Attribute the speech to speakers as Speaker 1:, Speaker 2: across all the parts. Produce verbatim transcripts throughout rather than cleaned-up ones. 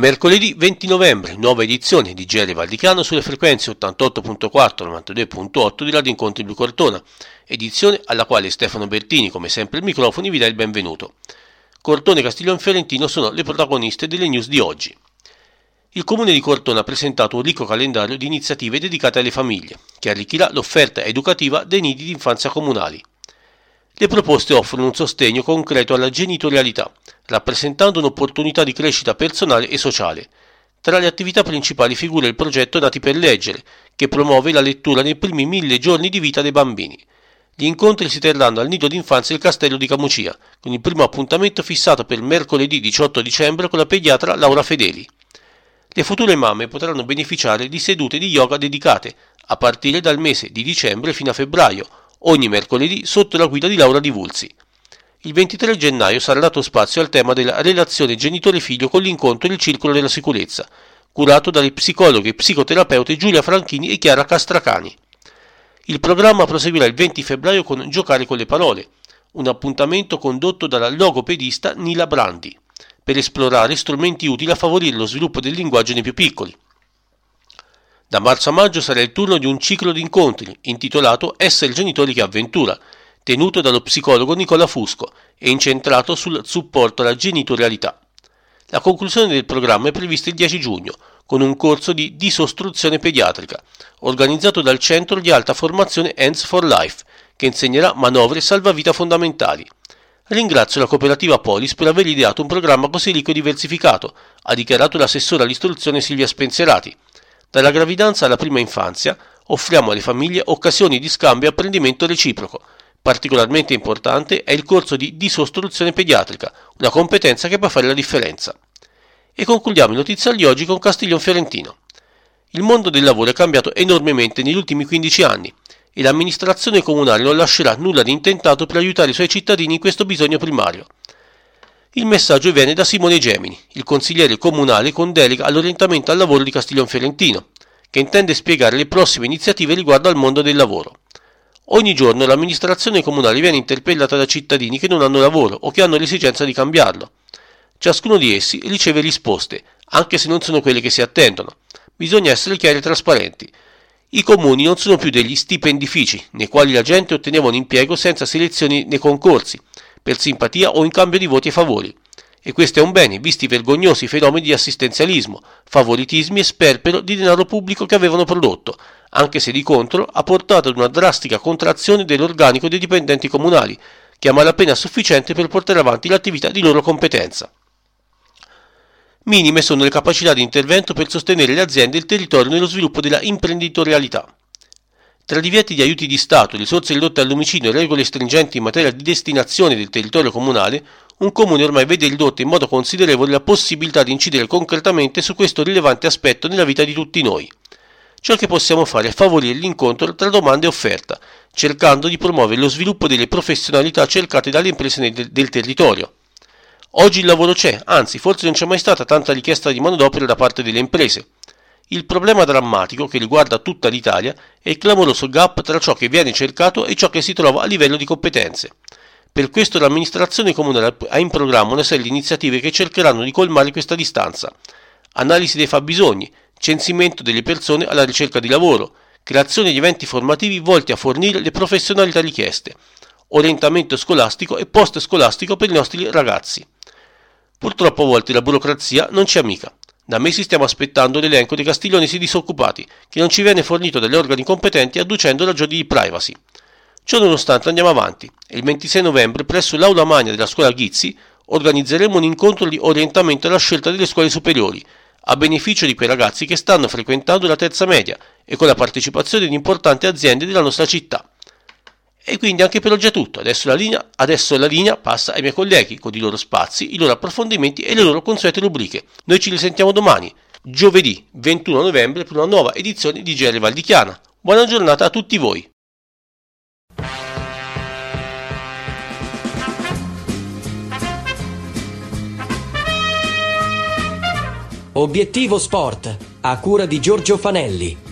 Speaker 1: Mercoledì venti novembre, nuova edizione di G R Valdichiano sulle frequenze ottantotto virgola quattro e novantadue virgola otto di Radio Incontri Blu Cortona, edizione alla quale Stefano Bertini, come sempre ai microfoni, vi dà il benvenuto. Cortona e Castiglion Fiorentino sono le protagoniste delle news di oggi. Il Comune di Cortona ha presentato un ricco calendario di iniziative dedicate alle famiglie, che arricchirà l'offerta educativa dei nidi di infanzia comunali. Le proposte offrono un sostegno concreto alla genitorialità, rappresentando un'opportunità di crescita personale e sociale. Tra le attività principali figura il progetto Nati per leggere, che promuove la lettura nei primi mille giorni di vita dei bambini. Gli incontri si terranno al nido d'infanzia del Castello di Camucia, con il primo appuntamento fissato per mercoledì diciotto dicembre con la pediatra Laura Fedeli. Le future mamme potranno beneficiare di sedute di yoga dedicate, a partire dal mese di dicembre fino a febbraio, ogni mercoledì sotto la guida di Laura Di Vulzi. Il ventitré gennaio sarà dato spazio al tema della relazione genitore-figlio con l'incontro Il Circolo della Sicurezza, curato dalle psicologhe e psicoterapeute Giulia Franchini e Chiara Castracani. Il programma proseguirà il venti febbraio con Giocare con le parole, un appuntamento condotto dalla logopedista Nila Brandi, per esplorare strumenti utili a favorire lo sviluppo del linguaggio nei più piccoli. Da marzo a maggio sarà il turno di un ciclo di incontri intitolato Essere genitori che avventura, tenuto dallo psicologo Nicola Fusco e incentrato sul supporto alla genitorialità. La conclusione del programma è prevista il dieci giugno, con un corso di disostruzione pediatrica, organizzato dal Centro di Alta Formazione Hands for Life, che insegnerà manovre salvavita fondamentali. Ringrazio la cooperativa Polis per aver ideato un programma così ricco e diversificato, ha dichiarato l'assessore all'istruzione Silvia Spensierati. Dalla gravidanza alla prima infanzia offriamo alle famiglie occasioni di scambio e apprendimento reciproco. Particolarmente importante è il corso di disostruzione pediatrica, una competenza che può fare la differenza. E concludiamo il notiziario di oggi con Castiglion Fiorentino. Il mondo del lavoro è cambiato enormemente negli ultimi quindici anni e l'amministrazione comunale non lascerà nulla di intentato per aiutare i suoi cittadini in questo bisogno primario. Il messaggio viene da Simone Gemini, il consigliere comunale con delega all'orientamento al lavoro di Castiglion Fiorentino, che intende spiegare le prossime iniziative riguardo al mondo del lavoro. Ogni giorno l'amministrazione comunale viene interpellata da cittadini che non hanno lavoro o che hanno l'esigenza di cambiarlo. Ciascuno di essi riceve risposte, anche se non sono quelle che si attendono. Bisogna essere chiari e trasparenti. I comuni non sono più degli stipendifici, nei quali la gente otteneva un impiego senza selezioni nei concorsi, per simpatia o in cambio di voti e favori. E questo è un bene, visti i vergognosi fenomeni di assistenzialismo, favoritismi e sperpero di denaro pubblico che avevano prodotto, anche se di contro ha portato ad una drastica contrazione dell'organico dei dipendenti comunali, che è a malapena sufficiente per portare avanti l'attività di loro competenza. Minime sono le capacità di intervento per sostenere le aziende e il territorio nello sviluppo della imprenditorialità. Tra divieti di aiuti di Stato, risorse ridotte al lumicino e regole stringenti in materia di destinazione del territorio comunale, un comune ormai vede ridotta in modo considerevole la possibilità di incidere concretamente su questo rilevante aspetto nella vita di tutti noi. Ciò che possiamo fare è favorire l'incontro tra domanda e offerta, cercando di promuovere lo sviluppo delle professionalità cercate dalle imprese del, del territorio. Oggi il lavoro c'è, anzi forse non c'è mai stata tanta richiesta di manodopera da parte delle imprese. Il problema drammatico che riguarda tutta l'Italia è il clamoroso gap tra ciò che viene cercato e ciò che si trova a livello di competenze. Per questo l'amministrazione comunale ha in programma una serie di iniziative che cercheranno di colmare questa distanza. Analisi dei fabbisogni, censimento delle persone alla ricerca di lavoro, creazione di eventi formativi volti a fornire le professionalità richieste, orientamento scolastico e post scolastico per i nostri ragazzi. Purtroppo a volte la burocrazia non c'è amica. Da mesi stiamo aspettando l'elenco dei castiglionesi disoccupati, che non ci viene fornito dagli organi competenti adducendo ragioni di privacy. Ciò nonostante andiamo avanti e il ventisei novembre presso l'Aula Magna della scuola Ghizzi organizzeremo un incontro di orientamento alla scelta delle scuole superiori, a beneficio di quei ragazzi che stanno frequentando la terza media e con la partecipazione di importanti aziende della nostra città. E quindi anche per oggi è tutto, adesso la linea, adesso la linea passa ai miei colleghi con i loro spazi, i loro approfondimenti e le loro consuete rubriche. Noi ci risentiamo domani, giovedì ventuno novembre, per una nuova edizione di G R Valdichiana. Buona giornata a tutti voi.
Speaker 2: Obiettivo Sport, a cura di Giorgio Fanelli.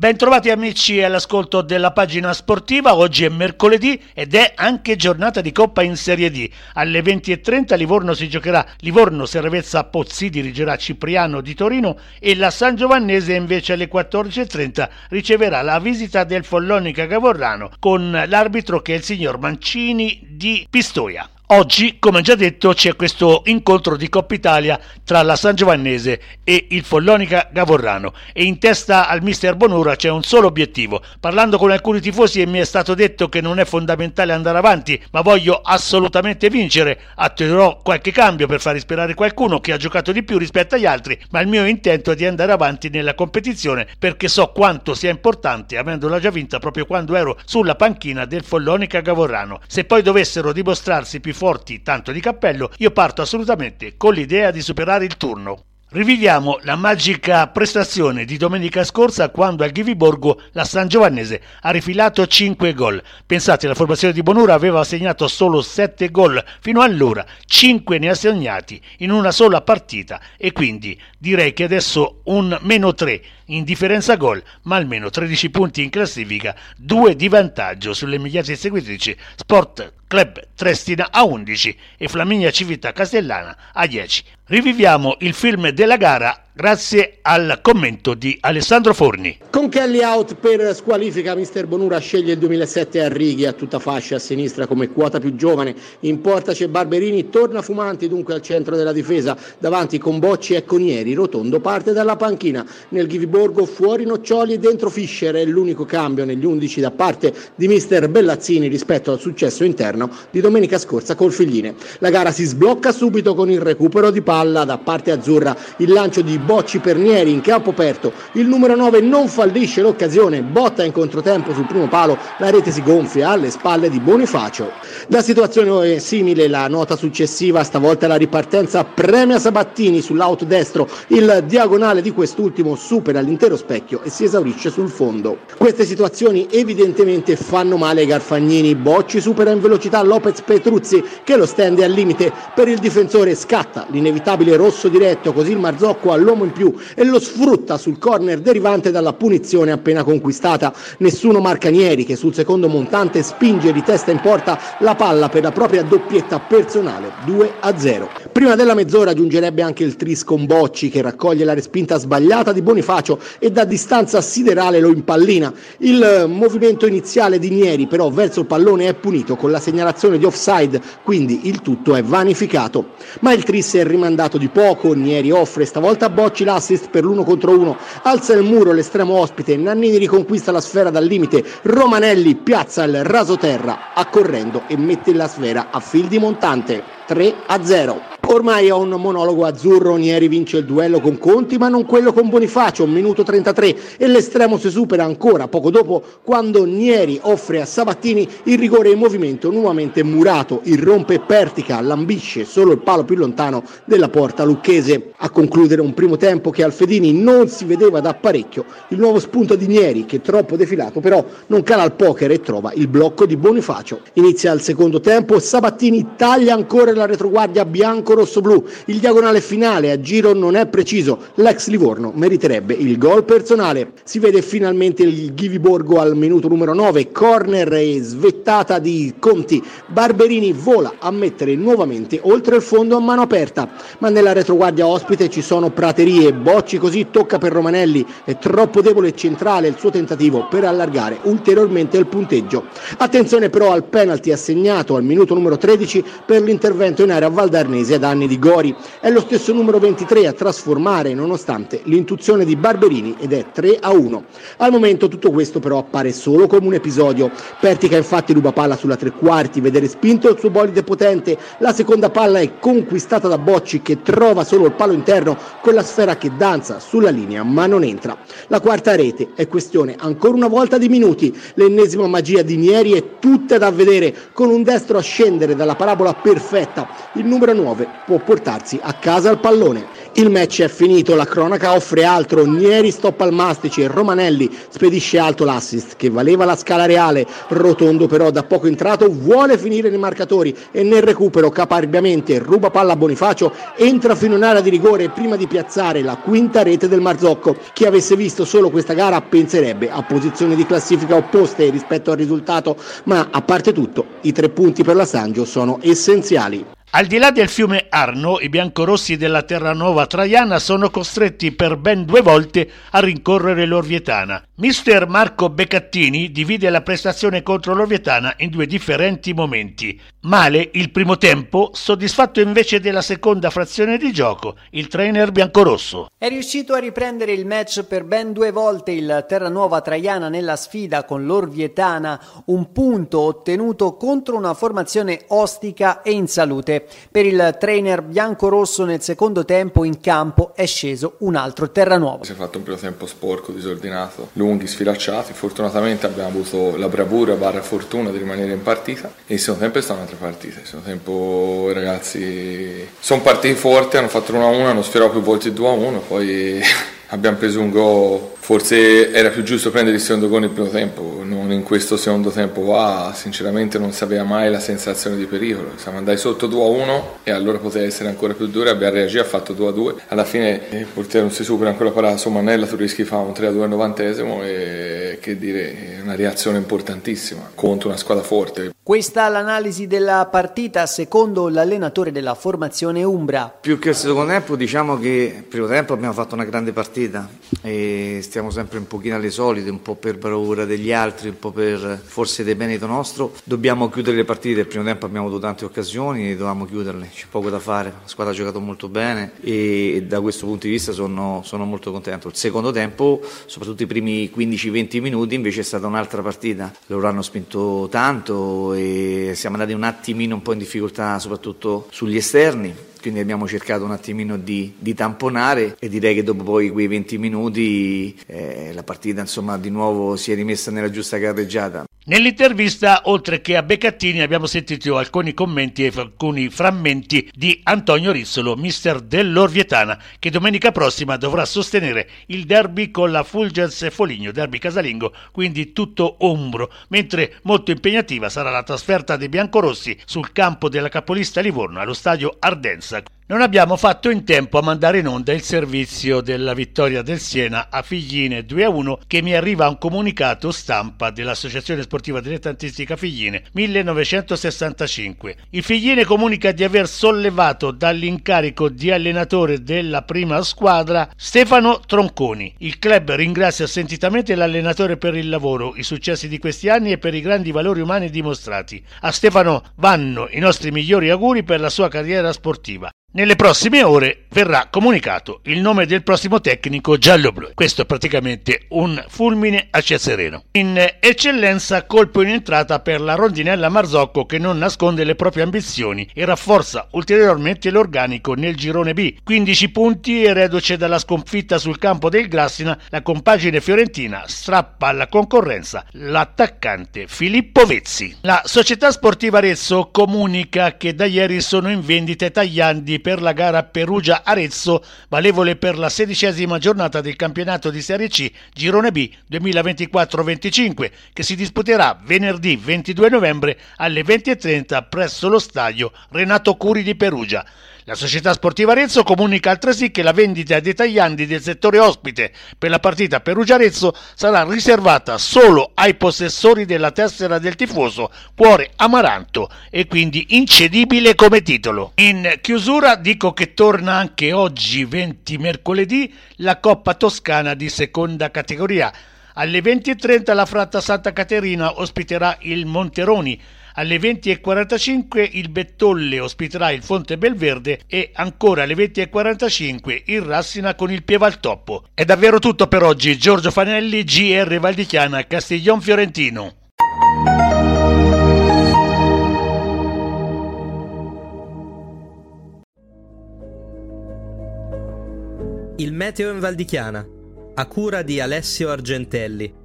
Speaker 3: Bentrovati amici all'ascolto della pagina sportiva. Oggi è mercoledì ed è anche giornata di Coppa in Serie D. Alle venti e trenta Livorno si giocherà Livorno Serravezza Pozzi, dirigerà Cipriano di Torino, e la Sangiovannese invece alle quattordici e trenta riceverà la visita del Follonica Gavorrano con l'arbitro che è il signor Mancini di Pistoia. Oggi, come già detto, c'è questo incontro di Coppa Italia tra la Sangiovannese e il Follonica Gavorrano e in testa al mister Bonura c'è un solo obiettivo. Parlando con alcuni tifosi mi è stato detto che non è fondamentale andare avanti, ma voglio assolutamente vincere. Attuerò qualche cambio per far ispirare qualcuno che ha giocato di più rispetto agli altri, ma il mio intento è di andare avanti nella competizione perché so quanto sia importante, avendola già vinta proprio quando ero sulla panchina del Follonica Gavorrano. Se poi dovessero dimostrarsi più forti, tanto di cappello, io parto assolutamente con l'idea di superare il turno. Riviviamo la magica prestazione di domenica scorsa quando al Ghiviborgo la Sangiovannese ha rifilato cinque gol. Pensate, la formazione di Bonura aveva segnato solo sette gol fino allora, cinque ne ha segnati in una sola partita e quindi direi che adesso un meno tre in differenza gol, ma almeno tredici punti in classifica, due di vantaggio sulle immediate seguitrici Sport Club Trestina a undici e Flaminia Civita Castellana a dieci. Riviviamo il film della gara grazie al commento di Alessandro Forni.
Speaker 4: Con Kelly out per squalifica, mister Bonura sceglie il duemilasette a righi a tutta fascia a sinistra come quota più giovane. In porta c'è Barberini, torna Fumanti dunque al centro della difesa, davanti con Bocci e Conieri. Rotondo parte dalla panchina, nel Ghiviborgo fuori Noccioli e dentro Fischer. È l'unico cambio negli undici da parte di mister Bellazzini rispetto al successo interno di domenica scorsa col Figline. La gara si sblocca subito con il recupero di palla da parte azzurra, il lancio di Bocci per Nieri in campo aperto, il numero nove non fallisce l'occasione, botta in controtempo sul primo palo, la rete si gonfia alle spalle di Bonifacio. Da situazione simile la nota successiva, stavolta la ripartenza premia Sabattini sull'out destro, il diagonale di quest'ultimo supera l'intero specchio e si esaurisce sul fondo. Queste situazioni evidentemente fanno male ai Garfagnini. Bocci supera in velocità Lopez Petruzzi che lo stende al limite, per il difensore scatta l'inevitabile rosso diretto, così il Marzocco all'uomo in più e lo sfrutta sul corner derivante dalla punizione appena conquistata. Nessuno marca Nieri che sul secondo montante spinge di testa in porta la palla per la propria doppietta personale, due a zero. Prima della mezz'ora aggiungerebbe anche il tris con Bocci che raccoglie la respinta sbagliata di Bonifacio e da distanza siderale lo impallina. Il movimento iniziale di Nieri però verso il pallone è punito con la segnalazione di offside, quindi il tutto è vanificato. Ma il tris è rimandato di poco, Nieri offre stavolta a Bocci l'assist per l'uno contro uno, alza il muro l'estremo ospite, Nannini riconquista la sfera dal limite, Romanelli piazza il rasoterra accorrendo e mette la sfera a fil di montante, tre a zero. Ormai è un monologo azzurro, Nieri vince il duello con Conti ma non quello con Bonifacio, minuto trentatré e l'estremo si supera ancora poco dopo quando Nieri offre a Sabattini il rigore in movimento nuovamente murato, irrompe e pertica, lambisce solo il palo più lontano della porta lucchese. A concludere un primo tempo che al Fedini non si vedeva da parecchio, il nuovo spunto di Nieri che troppo defilato però non cala al poker e trova il blocco di Bonifacio. Inizia il secondo tempo, Sabattini taglia ancora la retroguardia bianco-rosso-blu, il diagonale finale a giro non è preciso, l'ex Livorno meriterebbe il gol personale. Si vede finalmente il Ghiviborgo al minuto numero nove, corner e svettata di Conti, Barberini vola a mettere nuovamente oltre il fondo a mano aperta, ma nella retroguardia ospite ci sono praterie, Bocci così tocca per Romanelli, è troppo debole e centrale il suo tentativo per allargare ulteriormente il punteggio. Attenzione però al penalty assegnato al minuto numero tredici per l'intervento in area valdarnese a danni di Gori, è lo stesso numero ventitré a trasformare nonostante l'intuizione di Barberini ed è tre a uno. Al momento tutto questo però appare solo come un episodio, Pertica infatti ruba palla sulla tre quarti, vede respinto il suo bolide potente, la seconda palla è conquistata da Bocci che trova solo il palo interno con la sfera che danza sulla linea ma non entra. La quarta rete è questione ancora una volta di minuti, l'ennesima magia di Nieri è tutta da vedere con un destro a scendere dalla parabola perfetta, il numero nove può portarsi a casa il pallone. Il match è finito, la cronaca offre altro, Nieri stoppa il Mastici e Romanelli spedisce alto l'assist che valeva la scala reale. Rotondo però, da poco entrato, vuole finire nei marcatori e nel recupero caparbiamente ruba palla a Bonifacio, entra fino in area di rigore prima di piazzare la quinta rete del Marzocco. Chi avesse visto solo questa gara penserebbe a posizioni di classifica opposte rispetto al risultato, ma a parte tutto i tre punti per la Sangio sono essenziali.
Speaker 3: Al di là del fiume Arno, i biancorossi della Terranova Traiana sono costretti per ben due volte a rincorrere l'Orvietana. Mister Marco Beccattini divide la prestazione contro l'Orvietana in due differenti momenti. Male il primo tempo, soddisfatto invece della seconda frazione di gioco il trainer biancorosso.
Speaker 5: È riuscito a riprendere il match per ben due volte il Terranova Traiana nella sfida con l'Orvietana, un punto ottenuto contro una formazione ostica e in salute. Per il trainer biancorosso nel secondo tempo in campo è sceso un altro Terranova.
Speaker 6: Si è fatto un primo tempo sporco, disordinato, lunghi, sfilacciati. Fortunatamente abbiamo avuto la bravura barra fortuna di rimanere in partita e il secondo tempo è stata un'altra partita. Il secondo tempo i ragazzi sono partiti forti, hanno fatto uno a uno, hanno sfiorato più volte il due a uno, poi abbiamo preso un gol. Forse era più giusto prendere il secondo gol nel primo tempo, non in questo secondo tempo qua, sinceramente non si aveva mai la sensazione di pericolo. Siamo andati sotto due a uno e allora poteva essere ancora più dura, abbiamo reagito, ha fatto due a due. Alla fine il portiere non si supera ancora parata su Mannella, tu rischi di fare un tre a due al novantesimo e che dire, è una reazione importantissima contro una squadra forte.
Speaker 5: Questa l'analisi della partita secondo l'allenatore della formazione Umbra.
Speaker 7: Più che il secondo tempo, diciamo che il primo tempo abbiamo fatto una grande partita e stiamo sempre un pochino alle solite, un po' per bravura degli altri, un po' per forse demerito nostro. Dobbiamo chiudere le partite. Del primo tempo abbiamo avuto tante occasioni e dovevamo chiuderle, c'è poco da fare, la squadra ha giocato molto bene e da questo punto di vista sono, sono molto contento. Il secondo tempo, soprattutto i primi quindici venti minuti, invece è stata un'altra partita, loro hanno spinto tanto e siamo andati un attimino un po' in difficoltà soprattutto sugli esterni, quindi abbiamo cercato un attimino di, di tamponare e direi che dopo poi quei venti minuti eh, la partita insomma di nuovo si è rimessa nella giusta carreggiata.
Speaker 3: Nell'intervista, oltre che a Beccattini, abbiamo sentito alcuni commenti e alcuni frammenti di Antonio Rizzolo, mister dell'Orvietana, che domenica prossima dovrà sostenere il derby con la Fulgence Foligno, derby casalingo, quindi tutto ombro, mentre molto impegnativa sarà la trasferta dei biancorossi sul campo della capolista Livorno allo stadio Ardenza. Non abbiamo fatto in tempo a mandare in onda il servizio della vittoria del Siena a Figline due a uno, che mi arriva un comunicato stampa dell'Associazione Sportiva Dilettantistica Figline millenovecentosessantacinque. Il Figline comunica di aver sollevato dall'incarico di allenatore della prima squadra Stefano Tronconi. Il club ringrazia sentitamente l'allenatore per il lavoro, i successi di questi anni e per i grandi valori umani dimostrati. A Stefano vanno i nostri migliori auguri per la sua carriera sportiva. Nelle prossime ore verrà comunicato il nome del prossimo tecnico gialloblu. Questo è praticamente un fulmine a ciel sereno. In eccellenza, colpo in entrata per la rondinella Marzocco, che non nasconde le proprie ambizioni e rafforza ulteriormente l'organico nel girone B. quindici punti e reduce dalla sconfitta sul campo del Grassina, la compagine fiorentina strappa alla concorrenza l'attaccante Filippo Vezzi. La società sportiva Arezzo comunica che da ieri sono in vendita i tagliandi per la gara Perugia-Arezzo, valevole per la sedicesima giornata del campionato di Serie C Girone B duemilaventiquattro venticinque, che si disputerà venerdì ventidue novembre alle venti e trenta presso lo stadio Renato Curi di Perugia. La società sportiva Arezzo comunica altresì che la vendita dei tagliandi del settore ospite per la partita Perugia-Arezzo sarà riservata solo ai possessori della tessera del tifoso Cuore Amaranto e quindi incedibile come titolo. In chiusura dico che torna anche oggi, venti mercoledì, la Coppa Toscana di seconda categoria. Alle venti e trenta la Fratta Santa Caterina ospiterà il Monteroni. Alle venti e quarantacinque il Bettolle ospiterà il Fonte Belverde e ancora alle venti e quarantacinque il Rassina con il Pievaltoppo. È davvero tutto per oggi. Giorgio Fanelli, G R Valdichiana, Castiglion Fiorentino.
Speaker 8: Il meteo in Valdichiana, a cura di Alessio Argentelli.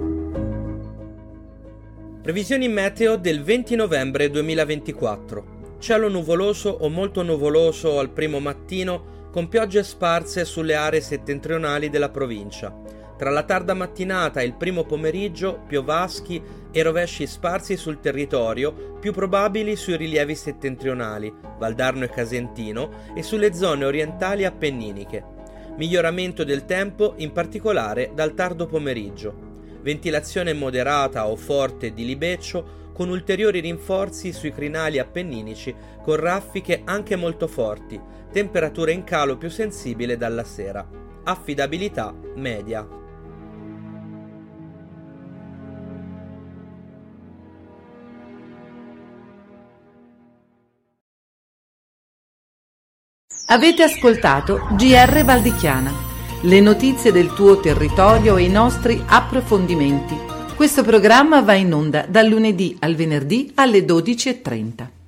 Speaker 8: Previsioni meteo del venti novembre duemilaventiquattro. Cielo nuvoloso o molto nuvoloso al primo mattino, con piogge sparse sulle aree settentrionali della provincia. Tra la tarda mattinata e il primo pomeriggio, piovaschi e rovesci sparsi sul territorio, più probabili sui rilievi settentrionali, Valdarno e Casentino, e sulle zone orientali appenniniche. Miglioramento del tempo, in particolare dal tardo pomeriggio. Ventilazione moderata o forte di libeccio, con ulteriori rinforzi sui crinali appenninici, con raffiche anche molto forti, temperatura in calo più sensibile dalla sera. Affidabilità media.
Speaker 9: Avete ascoltato G R Valdichiana, le notizie del tuo territorio e i nostri approfondimenti. Questo programma va in onda dal lunedì al venerdì alle dodici e trenta.